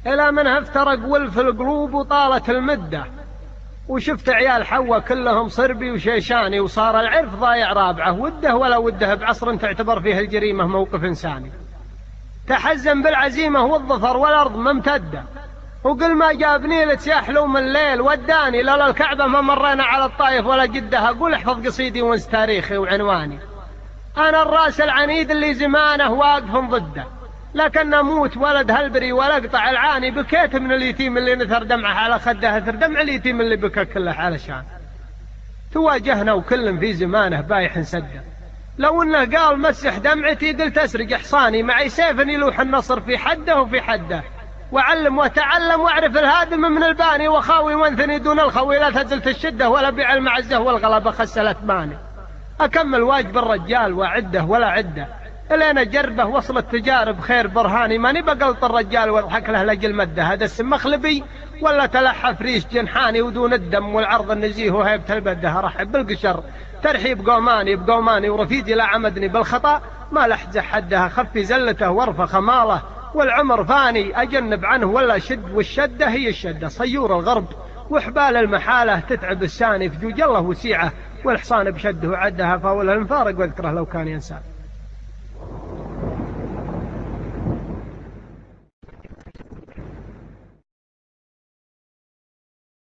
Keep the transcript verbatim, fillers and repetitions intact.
إلى منها افترق ولف القلوب وطالت المدة، وشفت عيال حوا كلهم صربي وشيشاني، وصار العرف ضايع رابعه، وده ولا وده بعصر تعتبر فيه الجريمة موقف إنساني. تحزن بالعزيمة والظفر والأرض ممتدة، وقل ما جابني لتسيحلو من الليل وداني، لولا الكعبة ما مرينا على الطايف ولا جدة. أقول احفظ قصيدي وانس تاريخي وعنواني. أنا الراس العنيد اللي زمانه واقف ضده، لكن أموت ولد هالبري ولا اقطع العاني. بكيت من اليتيم اللي نثر دمعه على خده، اثر دمع اليتيم اللي بكى كله علشان. تواجهنا وكل في زمانه بايح سده، لو انه قال مسح دمعتي قلت اسرق حصاني. معي سيف يلوح النصر في حده وفي حده، وعلم وتعلم واعرف الهادم من الباني. وخاوي وانثني دون الخوي، لا تزلت الشده ولا بيع المعزه والغلبه خسلت ماني. أكمل واجب الرجال وعده ولا عده، إلينا جربه وصلت تجارب خير برهاني. ماني بقلط الرجال واضحك له لجل مده، هذا السم مخلبي ولا تلحف ريش جنحاني. ودون الدم والعرض النزيه وهيبة البده، رحب بالقشر ترحيب قوماني بقوماني. ورفيدي لا عمدني بالخطأ ما لحز حدها، خفي زلته وارفع خماله والعمر فاني. أجنب عنه ولا شد، والشدة هي الشدة صيور الغرب، وحبال المحالة تتعب الساني. في جوج الله وسيعه والحصان بشده وعدها، فاولها المفارق واذكره لو كان ينسى.